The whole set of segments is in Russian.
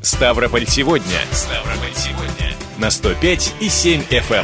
Ставрополь сегодня. На 105,7 FM.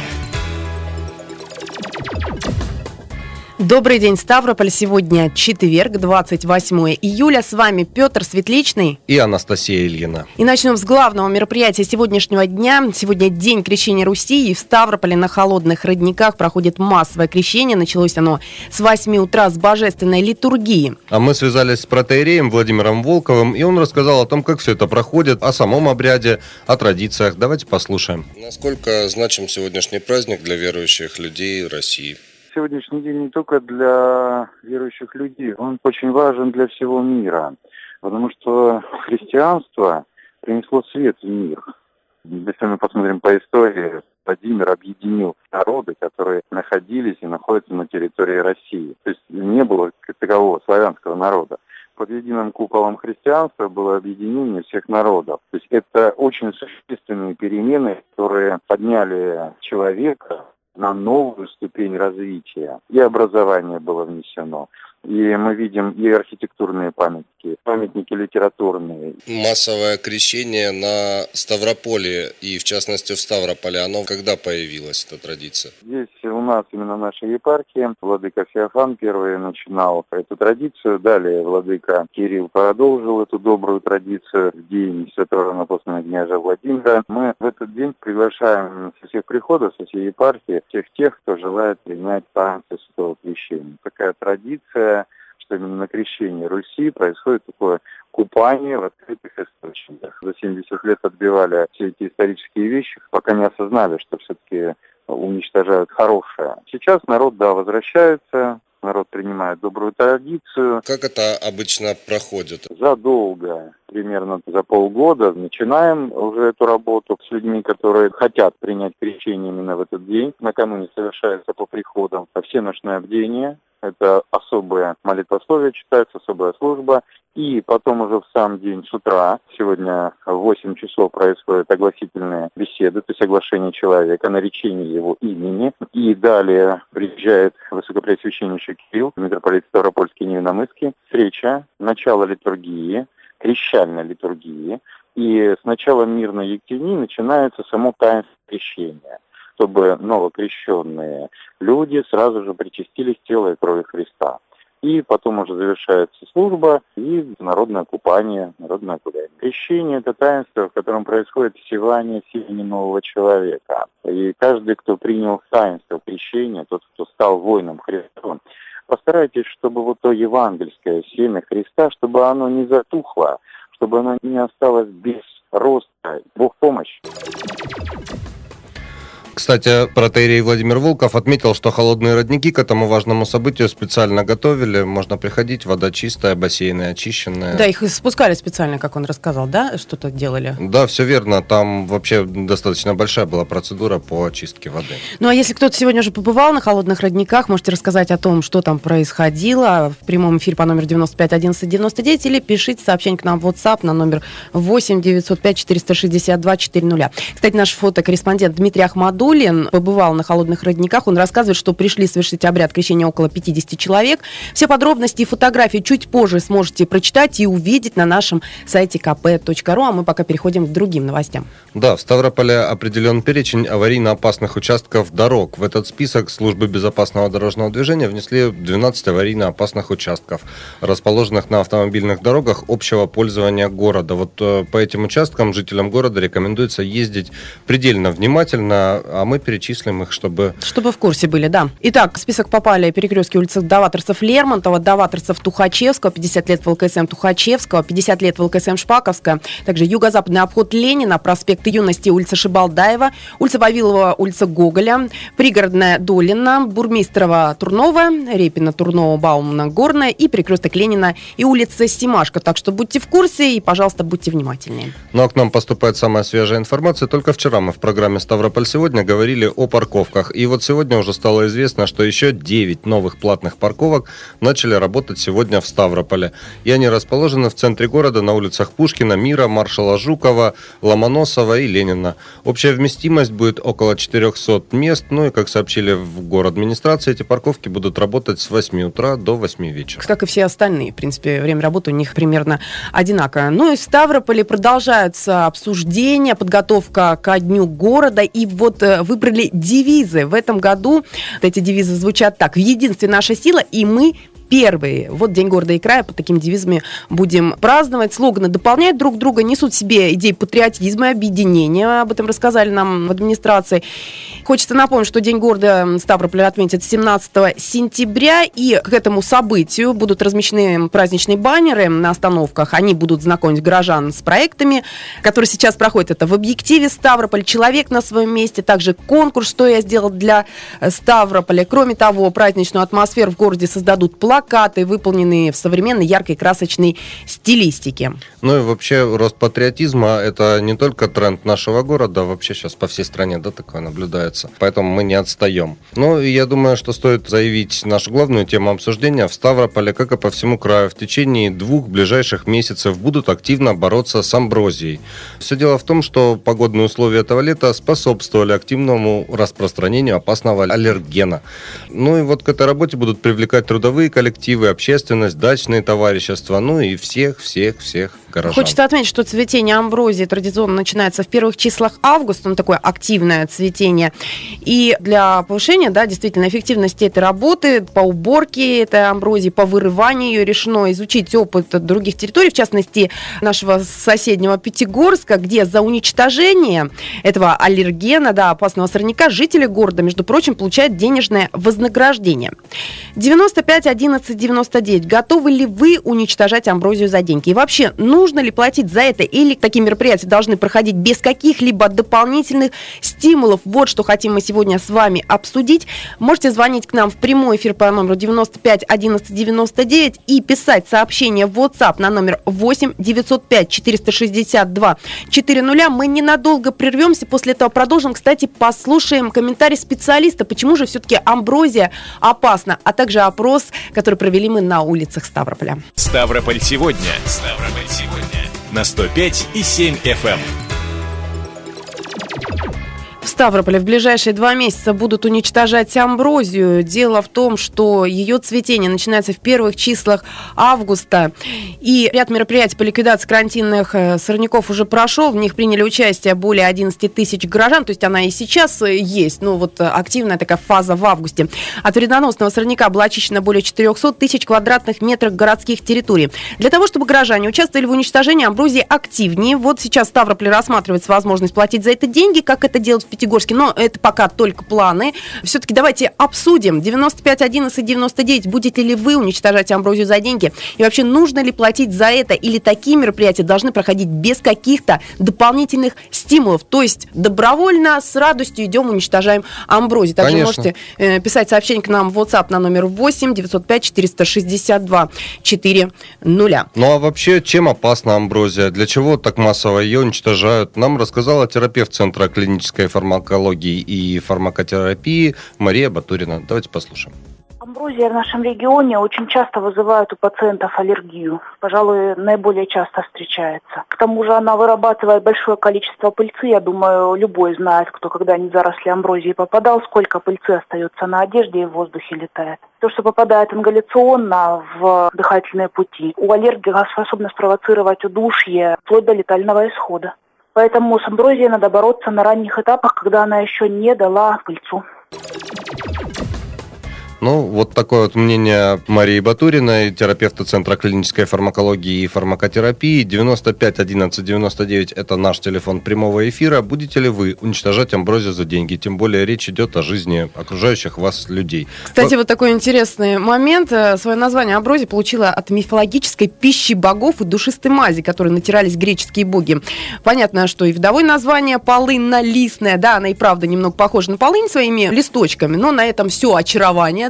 Добрый день, Ставрополь. Сегодня четверг, 28 июля. С вами Петр Светличный и Анастасия Ильина. И начнем с главного мероприятия сегодняшнего дня. Сегодня день крещения Руси, и в Ставрополе на холодных родниках проходит массовое крещение. Началось оно с 8 утра с божественной литургии. А мы связались с протоиереем Владимиром Волковым, и он рассказал о том, как все это проходит, о самом обряде, о традициях. Давайте послушаем. Насколько значим сегодняшний праздник для верующих людей России? Сегодняшний день не только для верующих людей, он очень важен для всего мира, потому что христианство принесло свет в мир. Если мы посмотрим по истории, Владимир объединил народы, которые находились и находятся на территории России. То есть не было как такового славянского народа. Под единым куполом христианства было объединение всех народов. То есть это очень существенные перемены, которые подняли человека на новую ступень развития. И образование было внесено. И мы видим и архитектурные памятники литературные. Массовое крещение на Ставрополе, и в частности в Ставрополе, оно когда появилась, эта традиция? Здесь у нас именно наша епархия. Владыка Феофан первый начинал эту традицию. Далее владыка Кирилл продолжил эту добрую традицию в день святого равнопостного княжа Владимира. Мы в этот день приглашаем со всех приходов, со всей епархии, всех тех, кто желает принять таинство святого крещения. Такая традиция, что именно на крещении Руси происходит такое купание в открытых источниках. За 70 лет отбивали все эти исторические вещи, пока не осознали, что все-таки уничтожают хорошее. Сейчас народ, возвращается, народ принимает добрую традицию. Как это обычно проходит? Задолго, примерно за полгода, начинаем уже эту работу с людьми, которые хотят принять крещение именно в этот день. Накануне совершается по приходам всеночное бдение. Это особое молитвословие читается, особая служба. И потом уже в сам день с утра, сегодня в 8 часов происходят огласительные беседы, то есть оглашение человека, наречение его имени. И далее приезжает высокопреосвященнейший Кирилл, митрополит Ставропольский и Невиномысский. Встреча, начало литургии, крещальной литургии. И с начала мирной Ектении начинается само таинство крещения, чтобы новокрещенные люди сразу же причастились тела и крови Христа. И потом уже завершается служба и народное купание, народное гуляние. Крещение – это таинство, в котором происходит всевание семени нового человека. И каждый, кто принял таинство крещения, тот, кто стал воином Христом, постарайтесь, чтобы вот то евангельское семя Христа, чтобы оно не затухло, чтобы оно не осталось без роста. Бог помощь. Кстати, протоиерей Владимир Волков отметил, что холодные родники к этому важному событию специально готовили. Можно приходить, вода чистая, бассейны очищенные. Да, их спускали специально, как он рассказал, да? Что-то делали? Да, все верно. Там вообще достаточно большая была процедура по очистке воды. Ну, а если кто-то сегодня уже побывал на холодных родниках, можете рассказать о том, что там происходило в прямом эфире по номеру 95 11 99 или пишите сообщение к нам в WhatsApp на номер 8 905 462 400. Кстати, наш фотокорреспондент Дмитрий Ахмадулин побывал на холодных родниках. Он рассказывает, что пришли совершить обряд крещения около 50 человек. Все подробности и фотографии чуть позже сможете прочитать и увидеть на нашем сайте kp.ru. А мы пока переходим к другим новостям. Да, в Ставрополе определен перечень аварийно-опасных участков дорог. В этот список службы безопасного дорожного движения внесли 12 аварийно-опасных участков, расположенных на автомобильных дорогах общего пользования города. Вот по этим участкам жителям города рекомендуется ездить предельно внимательно, а мы перечислим их, чтобы в курсе были, да. Итак, в список попали перекрестки улицы Даваторцев-Лермонтова, Даваторцев-Тухачевского, 50 лет в ЛКСМ Тухачевского, 50 лет в ЛКСМ Шпаковская, также юго-западный обход Ленина, проспект Юности, улица Шибалдаева, улица Вавилова, улица Гоголя, пригородная Долина, Бурмистрова, Турнова, Репина, Турнова, Баумана, Горная и перекресток Ленина и улица Симашко. Так что будьте в курсе и, пожалуйста, будьте внимательнее. Ну а к нам поступает самая свежая информация. Только вчера мы в программе «Ставрополь сегодня» сегодня говорили о парковках. И вот сегодня уже стало известно, что еще 9 новых платных парковок начали работать сегодня в Ставрополе. И они расположены в центре города на улицах Пушкина, Мира, Маршала Жукова, Ломоносова и Ленина. Общая вместимость будет около 400 мест. Ну и, как сообщили в город-администрации, эти парковки будут работать с 8 утра до 8 вечера. Как и все остальные. В принципе, время работы у них примерно одинаковое. Ну и в Ставрополе продолжаются обсуждения, подготовка ко Дню города. И вот выбрали девизы. В этом году эти девизы звучат так: «В единстве наша сила, и мы первые». Вот День города и края под такими девизами будем праздновать. Слоганы дополняют друг друга, несут в себе идеи патриотизма и объединения. Об этом рассказали нам в администрации. Хочется напомнить, что День города Ставрополь отметят 17 сентября. И к этому событию будут размещены праздничные баннеры на остановках. Они будут знакомить горожан с проектами, которые сейчас проходят. Это в объективе Ставрополь, человек на своем месте. Также конкурс «Что я сделал для Ставрополя». Кроме того, праздничную атмосферу в городе создадут плакаты, выполненные в современной яркой красочной стилистике. Ну и вообще рост патриотизма – это не только тренд нашего города, вообще сейчас по всей стране, да, такое наблюдается. Поэтому мы не отстаем. Ну и я думаю, что стоит заявить нашу главную тему обсуждения. В Ставрополе, как и по всему краю, в течение 2 ближайших месяцев будут активно бороться с амброзией. Все дело в том, что погодные условия этого лета способствовали активному распространению опасного аллергена. Ну и вот к этой работе будут привлекать трудовые коллективы, общественность, дачные товарищества, ну и всех горожан. Хочется отметить, что цветение амброзии традиционно начинается в первых числах августа, такое активное цветение. И для повышения, действительно, эффективности этой работы по уборке этой амброзии, по вырыванию ее решено изучить опыт других территорий, в частности, нашего соседнего Пятигорска, где за уничтожение этого аллергена, опасного сорняка, жители города, между прочим, получают денежное вознаграждение. 95 11 99. Готовы ли вы уничтожать амброзию за деньги? И вообще, нужно ли платить за это? Или такие мероприятия должны проходить без каких-либо дополнительных стимулов? Вот что хотим мы сегодня с вами обсудить. Можете звонить к нам в прямой эфир по номеру 95 11 99 и писать сообщение в WhatsApp на номер 8 905 462 400. Мы ненадолго прервемся, после этого продолжим. Кстати, послушаем комментарий специалиста, почему же все-таки амброзия опасна, а также опрос, который провели мы на улицах Ставрополя. Ставрополь сегодня. На 105,7 FM. В Ставрополе в ближайшие 2 месяца будут уничтожать амброзию. Дело в том, что ее цветение начинается в первых числах августа. И ряд мероприятий по ликвидации карантинных сорняков уже прошел. В них приняли участие более 11 тысяч горожан. То есть она и сейчас есть. Но вот активная такая фаза в августе. От вредоносного сорняка было очищено более 400 тысяч квадратных метров городских территорий. Для того, чтобы горожане участвовали в уничтожении амброзии активнее, вот сейчас в Ставрополе рассматривается возможность платить за это деньги, как это делать в Пятигорске, но это пока только планы. Все-таки давайте обсудим. 95 11 99. Будете ли вы уничтожать амброзию за деньги? И вообще, нужно ли платить за это? Или такие мероприятия должны проходить без каких-то дополнительных стимулов? То есть добровольно, с радостью идем, уничтожаем амброзию. Также можете писать сообщение к нам в WhatsApp на номер 8 905 462 400. Ну а вообще, чем опасна амброзия? Для чего так массово ее уничтожают? Нам рассказала терапевт Центра клинической фармакологии и фармакотерапии Мария Батурина. Давайте послушаем. Амброзия в нашем регионе очень часто вызывает у пациентов аллергию. Пожалуй, наиболее часто встречается. К тому же она вырабатывает большое количество пыльцы. Я думаю, любой знает, кто когда-нибудь в заросли амброзии попадал, сколько пыльцы остается на одежде и в воздухе летает. То, что попадает ингаляционно в дыхательные пути, у аллергика способно спровоцировать удушье вплоть до летального исхода. Поэтому с амброзией надо бороться на ранних этапах, когда она еще не дала пыльцу. Вот такое вот мнение Марии Батуриной, терапевта Центра клинической фармакологии и фармакотерапии. 95 11 99 – это наш телефон прямого эфира. Будете ли вы уничтожать амброзию за деньги? Тем более речь идет о жизни окружающих вас людей. Кстати, вот такой интересный момент. Свое название амброзия получила от мифологической пищи богов и душистой мази, которые натирались греческие боги. Понятно, что и вдовое название полынно-листное, она и правда немного похожа на полынь своими листочками, но на этом все очарование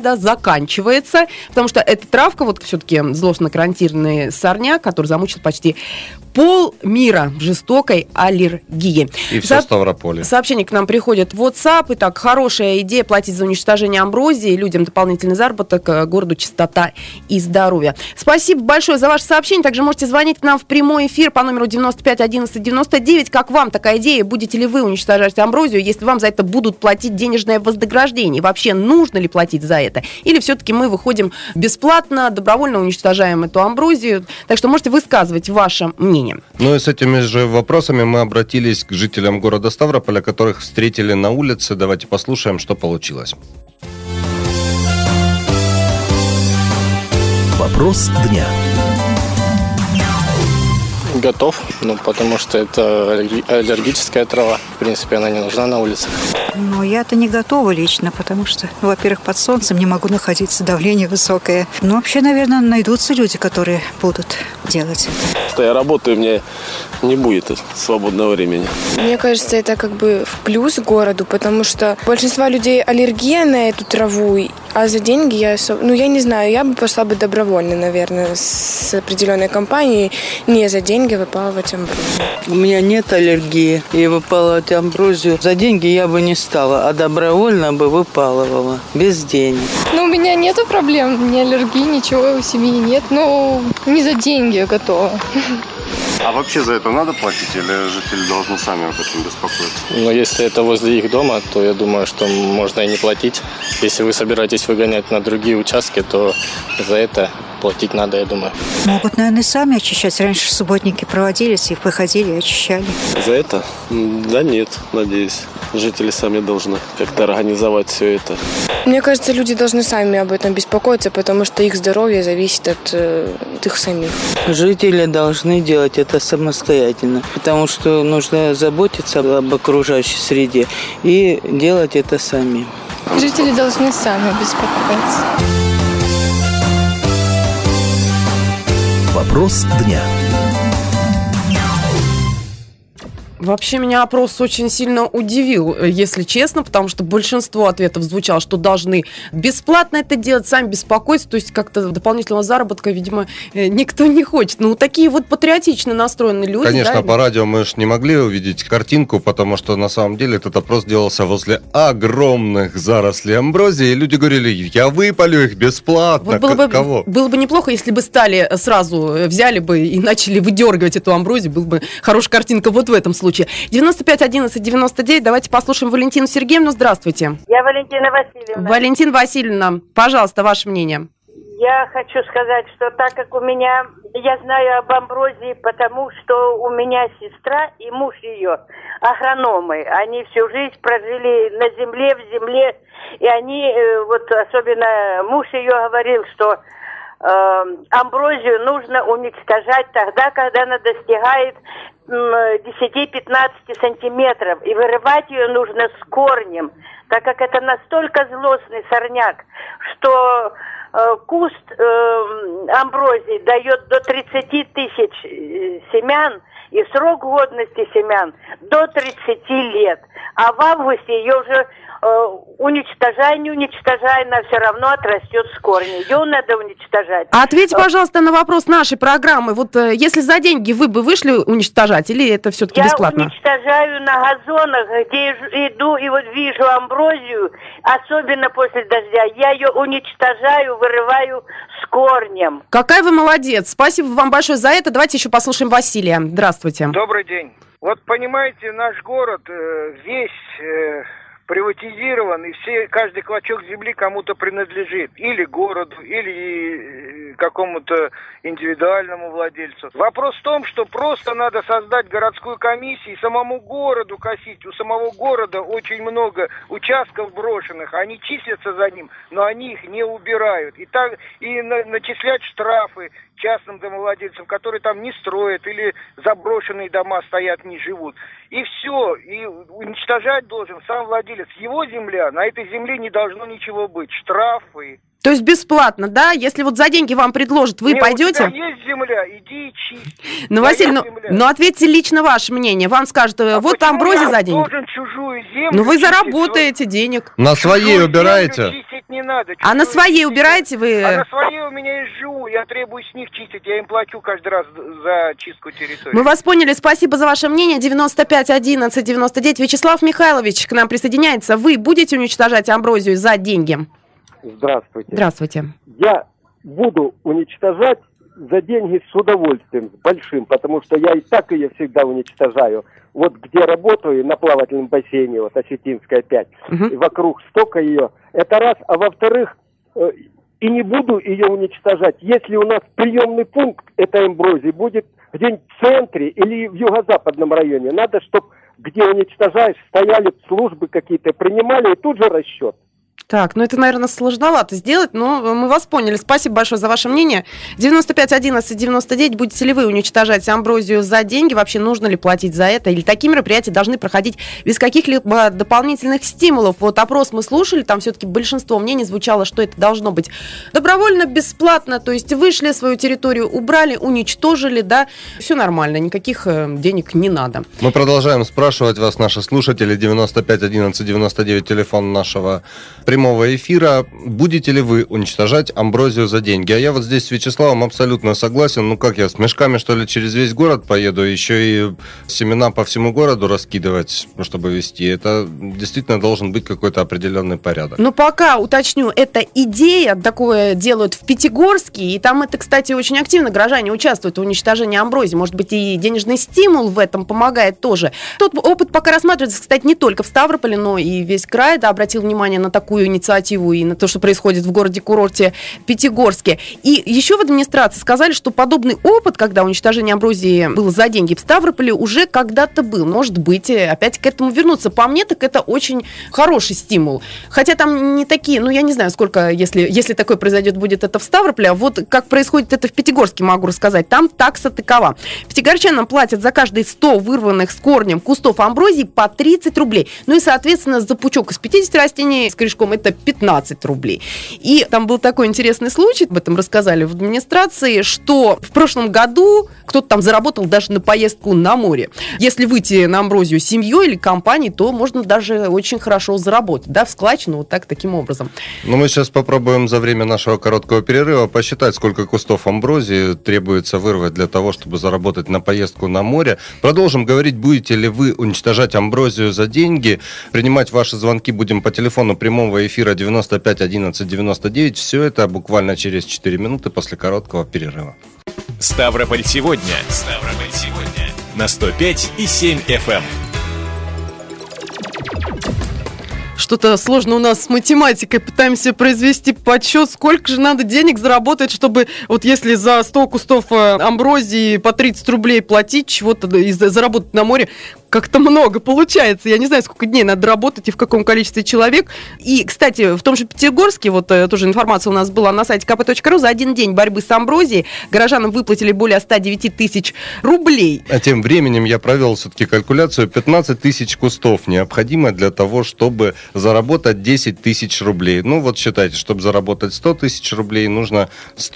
заканчивается, потому что эта травка, вот все-таки злостно-карантинный сорняк, который замучил почти полмира в жестокой аллергии. И все в Ставрополе. Сообщение к нам приходит в WhatsApp. Итак, хорошая идея платить за уничтожение амброзии, людям дополнительный заработок, городу чистота и здоровье. Спасибо большое за ваше сообщение. Также можете звонить к нам в прямой эфир по номеру 95 11 99. Как вам такая идея? Будете ли вы уничтожать амброзию, если вам за это будут платить денежное вознаграждение? Вообще, нужно ли платить за это? Или все-таки мы выходим бесплатно, добровольно уничтожаем эту амброзию? Так что можете высказывать ваше мнение. Ну и с этими же вопросами мы обратились к жителям города Ставрополя, которых встретили на улице. Давайте послушаем, что получилось. Вопрос дня. Готов, потому что это аллергическая трава. В принципе, она не нужна на улице. Но я-то не готова лично, потому что, во-первых, под солнцем не могу находиться, давление высокое. Но вообще, наверное, найдутся люди, которые будут делать это. Что я работаю, у меня не будет свободного времени. Мне кажется, это как бы в плюс городу, потому что у большинства людей аллергия на эту траву, а за деньги я не знаю, я бы пошла бы добровольно, наверное, с определенной компанией, не за деньги выпалывать амброзию. У меня нет аллергии, и выпалывать амброзию за деньги я бы не стала, а добровольно бы выпалывала, без денег. У меня нету проблем, ни аллергии, ничего у семьи нет, но не за деньги я готова. А вообще за это надо платить или жители должны сами об этом беспокоиться? Если это возле их дома, то я думаю, что можно и не платить. Если вы собираетесь выгонять на другие участки, то за это платить надо, я думаю. Могут, наверное, сами очищать. Раньше субботники проводились, и выходили и очищали. За это? Да нет, надеюсь. Жители сами должны как-то организовать все это. Мне кажется, люди должны сами об этом беспокоиться, потому что их здоровье зависит от их самих. Жители должны делать это самостоятельно, потому что нужно заботиться об окружающей среде и делать это сами. Жители должны сами беспокоиться. Вопрос дня. Вообще меня опрос очень сильно удивил, если честно, потому что большинство ответов звучало, что должны бесплатно это делать, сами беспокоиться, то есть как-то дополнительного заработка, видимо, никто не хочет. Такие вот патриотично настроенные люди. Конечно, по радио мы же не могли увидеть картинку, потому что на самом деле этот опрос делался возле огромных зарослей амброзии, и люди говорили, я выпалю их бесплатно. Вот кого? Было бы неплохо, если бы взяли бы и начали выдергивать эту амброзию, была бы хорошая картинка вот в этом случае. 95 11 99. Давайте послушаем Валентину Сергеевну. Здравствуйте. Я Валентина Васильевна. Валентина Васильевна, пожалуйста, ваше мнение. Я хочу сказать, что так как я знаю об амброзии, потому что у меня сестра и муж ее агрономы. Они всю жизнь прожили на земле, в земле, и они, особенно муж ее говорил, что амброзию нужно уничтожать тогда, когда она достигает 10-15 сантиметров, и вырывать ее нужно с корнем, так как это настолько злостный сорняк, что куст амброзии дает до 30 тысяч семян, и срок годности семян до 30 лет. А в августе ее уже не уничтожай, она все равно отрастет с корнем. Ее надо уничтожать. Ответьте, пожалуйста, на вопрос нашей программы. Если за деньги вы бы вышли уничтожать, или это все-таки бесплатно? Я уничтожаю на газонах, где иду и вижу амброзию, особенно после дождя. Я ее уничтожаю, вырываю с корнем. Какая вы молодец. Спасибо вам большое за это. Давайте еще послушаем Василия. Здравствуйте. Добрый день. Понимаете, наш город весь приватизирован, и каждый клочок земли кому-то принадлежит. Или городу, или какому-то индивидуальному владельцу. Вопрос в том, что просто надо создать городскую комиссию и самому городу косить. У самого города очень много участков брошенных. Они числятся за ним, но они их не убирают. И начислять штрафы частным домовладельцам, которые там не строят или заброшенные дома стоят, не живут. И все. И уничтожать должен сам владелец. Его земля, на этой земле не должно ничего быть. Штрафы. То есть бесплатно, да? Если за деньги вам предложат, вы пойдете? У тебя есть земля, иди и чисть. Василий, ответьте лично ваше мнение. Вам скажут, амброзия за деньги. Должен чужую землю вы заработаете денег. На своей убираете? Не надо, на своей убираете вы? А на своей у меня и живу. я требую с них чистить, я им плачу каждый раз за чистку территории. Мы вас поняли, спасибо за ваше мнение. 95 11 99. Вячеслав Михайлович к нам присоединяется. Вы будете уничтожать амброзию за деньги? Здравствуйте. Здравствуйте. Я буду уничтожать за деньги с удовольствием, с большим, потому что я и так ее всегда уничтожаю. Вот где работаю, на плавательном бассейне, вот Осетинская 5, и вокруг столько ее. Это раз. А во-вторых, и не буду ее уничтожать, если у нас приемный пункт этой амброзии будет где-нибудь в центре или в юго-западном районе. Надо, чтобы где уничтожаешь, стояли службы какие-то, принимали, и тут же расчет. Так, это, наверное, сложновато сделать, но мы вас поняли. Спасибо большое за ваше мнение. 95 11 99. Будете ли вы уничтожать амброзию за деньги? Вообще, нужно ли платить за это? Или такие мероприятия должны проходить без каких-либо дополнительных стимулов? Вот опрос мы слушали, там все-таки большинство мнений звучало, что это должно быть добровольно, бесплатно. То есть вышли, свою территорию убрали, уничтожили, да, все нормально, никаких денег не надо. Мы продолжаем спрашивать вас, наши слушатели. 95 11 99, телефон нашего прямого эфира. Будете ли вы уничтожать амброзию за деньги? А я вот здесь с Вячеславом абсолютно согласен. Ну как я, с мешками, что ли, через весь город поеду, еще и семена по всему городу раскидывать, чтобы везти? Это действительно должен быть какой-то определенный порядок. Ну пока, уточню, это идея, такое делают в Пятигорске, и там это, кстати, очень активно горожане участвуют в уничтожении амброзии. Может быть, и денежный стимул в этом помогает тоже. Тот опыт пока рассматривается, кстати, не только в Ставрополе, но и весь край, да, обратил внимание на такую инициативу и на то, что происходит в городе-курорте Пятигорске. И еще в администрации сказали, что подобный опыт, когда уничтожение амброзии было за деньги в Ставрополе, уже когда-то был. Может быть, опять к этому вернуться. По мне, так это очень хороший стимул. Хотя там не такие, я не знаю, сколько, если такое произойдет, будет это в Ставрополе. А вот как происходит это в Пятигорске, могу рассказать. Там такса такова. Пятигорчанам платят за каждые 100 вырванных с корнем кустов амброзии по 30 рублей. Ну и, соответственно, за пучок из 50 растений с корешком это 15 рублей. И там был такой интересный случай, об этом рассказали в администрации, что в прошлом году кто-то там заработал даже на поездку на море. Если выйти на амброзию семьей или компанией, то можно даже очень хорошо заработать, да, в складчину вот таким образом. Мы сейчас попробуем за время нашего короткого перерыва посчитать, сколько кустов амброзии требуется вырвать для того, чтобы заработать на поездку на море. Продолжим говорить, будете ли вы уничтожать амброзию за деньги. Принимать ваши звонки будем по телефону прямого эфира 95 11 99. Все это буквально через 4 минуты после короткого перерыва. Ставрополь сегодня. На 105,7 FM. Что-то сложно у нас с математикой. Пытаемся произвести подсчет, сколько же надо денег заработать, чтобы вот если за 100 кустов амброзии по 30 рублей платить, чего-то заработать на море, как-то много получается. Я не знаю, сколько дней надо работать и в каком количестве человек. И, кстати, в том же Пятигорске, вот тоже информация у нас была на сайте kp.ru, за один день борьбы с амброзией горожанам выплатили более 109 тысяч рублей. А тем временем я провел все-таки калькуляцию. 15 тысяч кустов необходимо для того, чтобы заработать 10 тысяч рублей. Ну вот считайте, чтобы заработать 100 тысяч рублей, нужно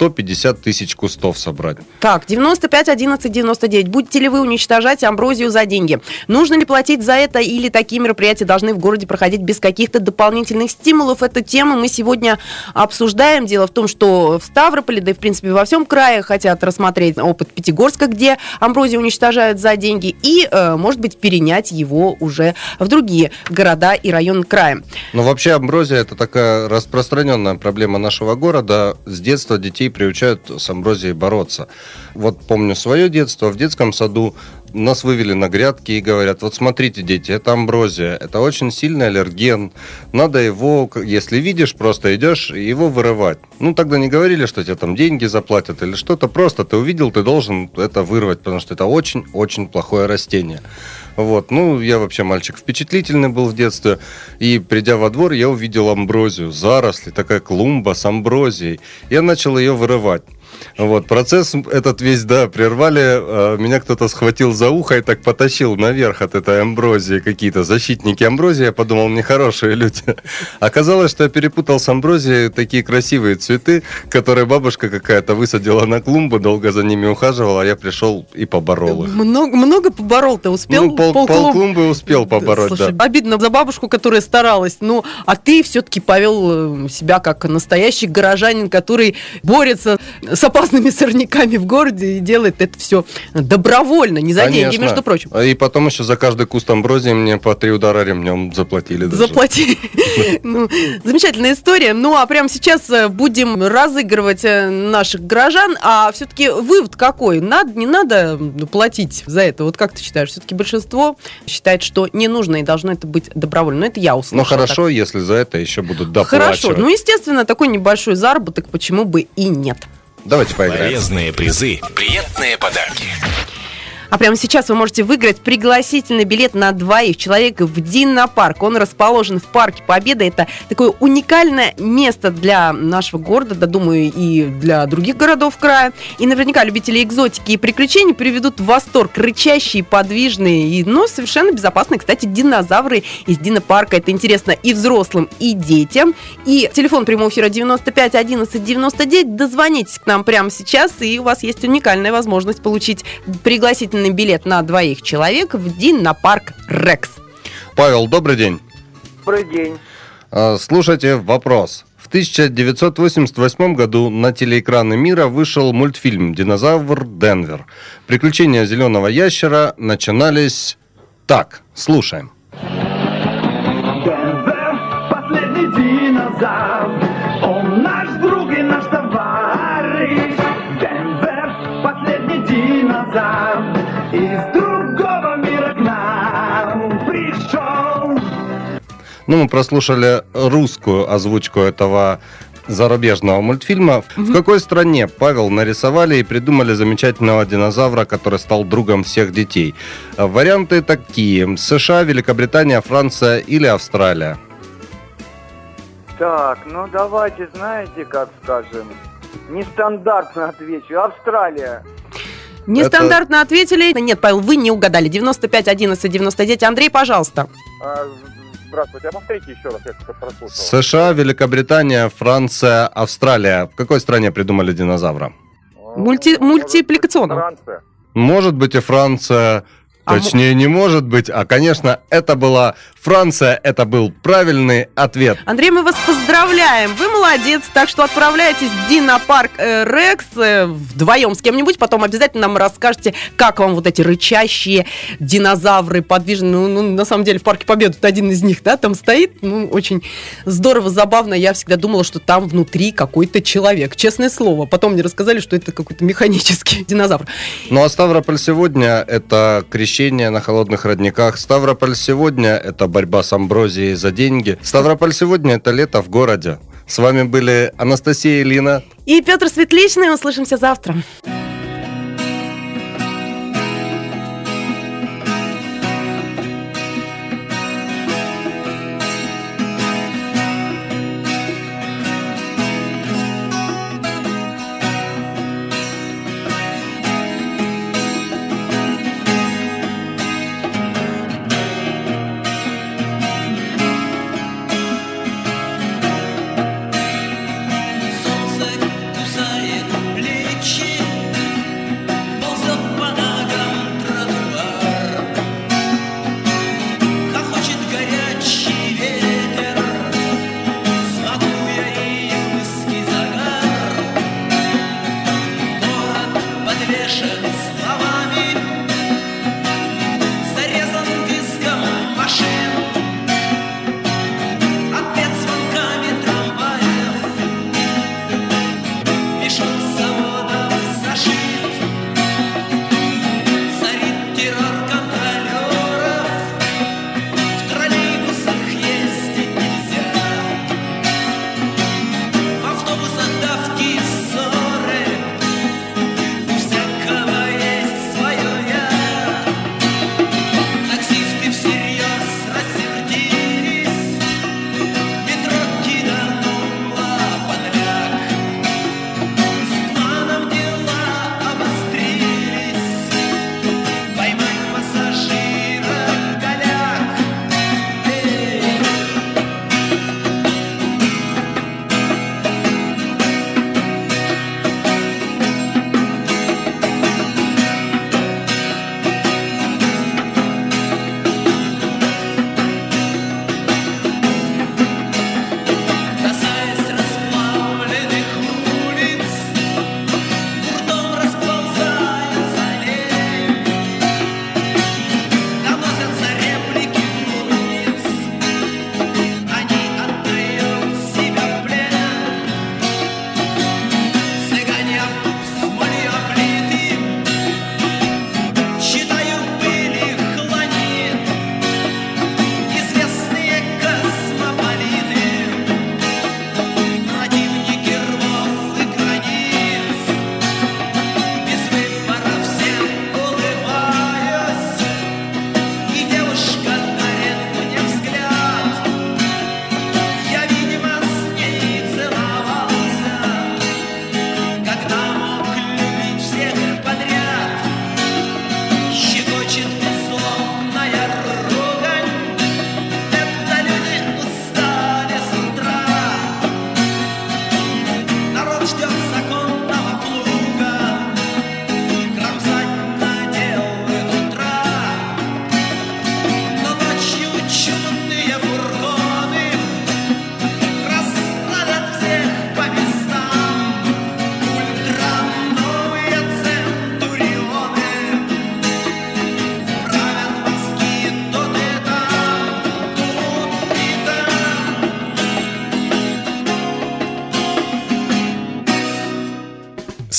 150 тысяч кустов собрать. Так, 95 11 99. Будете ли вы уничтожать амброзию за деньги? Нужно ли платить за это, или такие мероприятия должны в городе проходить без каких-то дополнительных стимулов? Эту тему мы сегодня обсуждаем. Дело в том, что в Ставрополе, да и в принципе во всем крае хотят рассмотреть опыт Пятигорска, где амброзию уничтожают за деньги, и, может быть, перенять его уже в другие города и районы края. Ну, вообще амброзия – это такая распространенная проблема нашего города. С детства детей приучают с амброзией бороться. Вот помню свое детство. В детском саду нас вывели на грядки и говорят: вот смотрите, дети, это амброзия, это очень сильный аллерген, надо его, если видишь, просто идешь и его вырывать. Ну, тогда не говорили, что тебе там деньги заплатят или что-то, просто ты увидел, ты должен это вырвать, потому что это очень-очень плохое растение. Вот, я вообще мальчик впечатлительный был в детстве, и придя во двор, я увидел амброзию, заросли, такая клумба с амброзией, я начал ее вырывать. Вот, процесс этот весь, прервали, меня кто-то схватил за ухо и так потащил наверх от этой амброзии, какие-то защитники амброзии, я подумал, нехорошие люди. Оказалось, что я перепутал с амброзией такие красивые цветы, которые бабушка какая-то высадила на клумбу, долго за ними ухаживала, а я пришел и поборол их. Много поборол-то успел? Полклумбы успел побороть. Слушай, обидно за бабушку, которая старалась, а ты все-таки повел себя как настоящий горожанин, который борется с опасными сорняками в городе и делает это все добровольно, не за деньги, между прочим. И потом еще за каждый куст амброзии мне по 3 удара ремнем заплатили даже. Заплатили. Замечательная история. Ну, а прямо сейчас будем разыгрывать наших горожан. А все-таки вывод какой? Надо, не надо платить за это? Вот как ты считаешь? Все-таки большинство считает, что не нужно и должно это быть добровольно. Но это я услышала. Ну, хорошо, если за это еще будут доплачивать. Хорошо. Ну, естественно, такой небольшой заработок, почему бы и нет. Давайте поиграем. Полезные призы, приятные подарки. А прямо сейчас вы можете выиграть пригласительный билет на 2 человек в Динопарк. Он расположен в Парке Победы. Это такое уникальное место для нашего города, да, думаю, и для других городов края. И наверняка любители экзотики и приключений приведут в восторг рычащие, подвижные, но совершенно безопасные, кстати, динозавры из Динопарка. Это интересно и взрослым, и детям. И телефон прямого эфира 95 11 99. Дозвонитесь к нам прямо сейчас, и у вас есть уникальная возможность получить пригласительный билет на 2 человек в Динопарк Рекс. Павел, добрый день. Добрый день. Слушайте вопрос. В 1988 году на телеэкраны мира вышел мультфильм «Динозавр Денвер». Приключения зеленого ящера начинались так. Слушаем. Денвер, последний динозавр, он наш друг и наш товарищ. Денвер, последний динозавр, из другого мира к нам пришел. Ну, мы прослушали русскую озвучку этого зарубежного мультфильма. В какой стране, Павел, нарисовали и придумали замечательного динозавра, который стал другом всех детей? Варианты такие: США, Великобритания, Франция или Австралия? Так, ну давайте, знаете, как скажем, нестандартно отвечу. Австралия. Нестандартно ответили. Нет, Павел, вы не угадали. 95 11 99. Андрей, пожалуйста. Здравствуйте, а повторите еще раз, я как-то прослушал. США, Великобритания, Франция, Австралия. В какой стране придумали динозавра? Мультипликационно. Франция. Может быть и Франция. Точнее, не может быть, а, конечно, это была Франция, это был правильный ответ. Андрей, мы вас поздравляем, вы молодец, так что отправляйтесь в Динопарк Рекс вдвоем с кем-нибудь, потом обязательно нам расскажете, как вам вот эти рычащие динозавры подвижные. Ну, на самом деле, в Парке Победы один из них, да, там стоит, очень здорово, забавно. Я всегда думала, что там внутри какой-то человек, честное слово. Потом мне рассказали, что это какой-то механический динозавр. Ну, а Ставрополь сегодня — это крещение на холодных родниках. Ставрополь сегодня — это борьба с амброзией за деньги. Ставрополь сегодня — это лето в городе. С вами были Анастасия Ильина и Петр Светличный. Услышимся завтра. Солнце кусает плечи.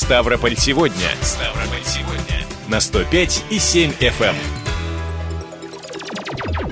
Ставрополь сегодня. На 105,7 FM.